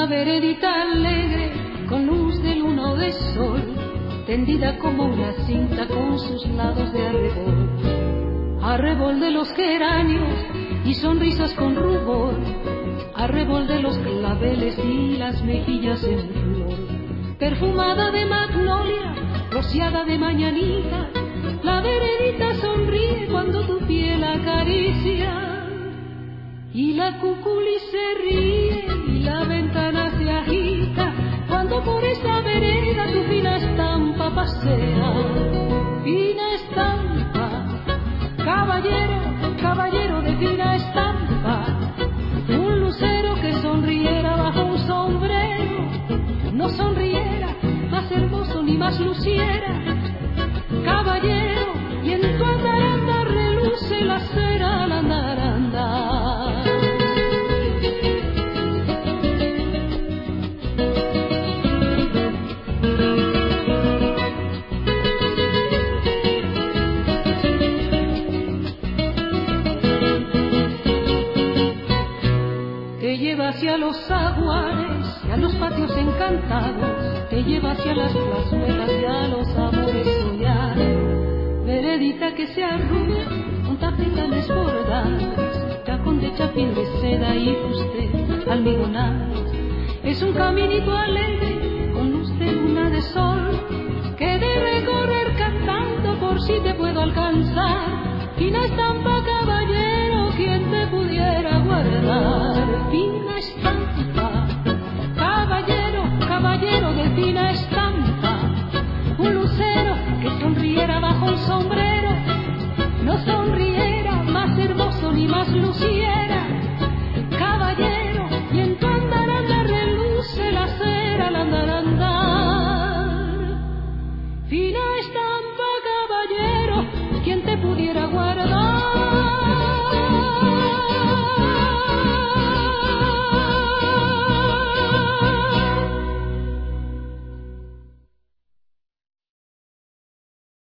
veredita alegre con luz de luna o de sol, tendida como una cinta con sus lados de arrebol, arrebol de los geranios y sonrisas con rubor, arrebol de los claveles y las mejillas en flor, perfumada de magnolia, rociada de mañanita, la veredita sonríe cuando tu piel acaricia. Y la cuculi se ríe y la ventana se agita cuando por esa vereda tu fina estampa pasea. Fina estampa, caballero, caballero de fina estampa, un lucero que sonriera bajo un sombrero, no sonriera más hermoso ni más luciera. Caballero, y en tu andaranda reluce la cera, la andaranda. Te lleva hacia los aguares y a los patios encantados, te lleva hacia las plazuelas y a los amores soñados. Veredita que se arruga con tapizanes bordados, cajón de chapín de seda y fuste almidonados. Es un caminito alegre con luz de luna de sol que debe correr cantando por si te puedo alcanzar. Fina estampa, caballero, quien te pudiera guardar. Fina estampa, caballero, caballero de fina estampa, un lucero que sonriera bajo un sombrero, no sonriera más hermoso ni más luciero.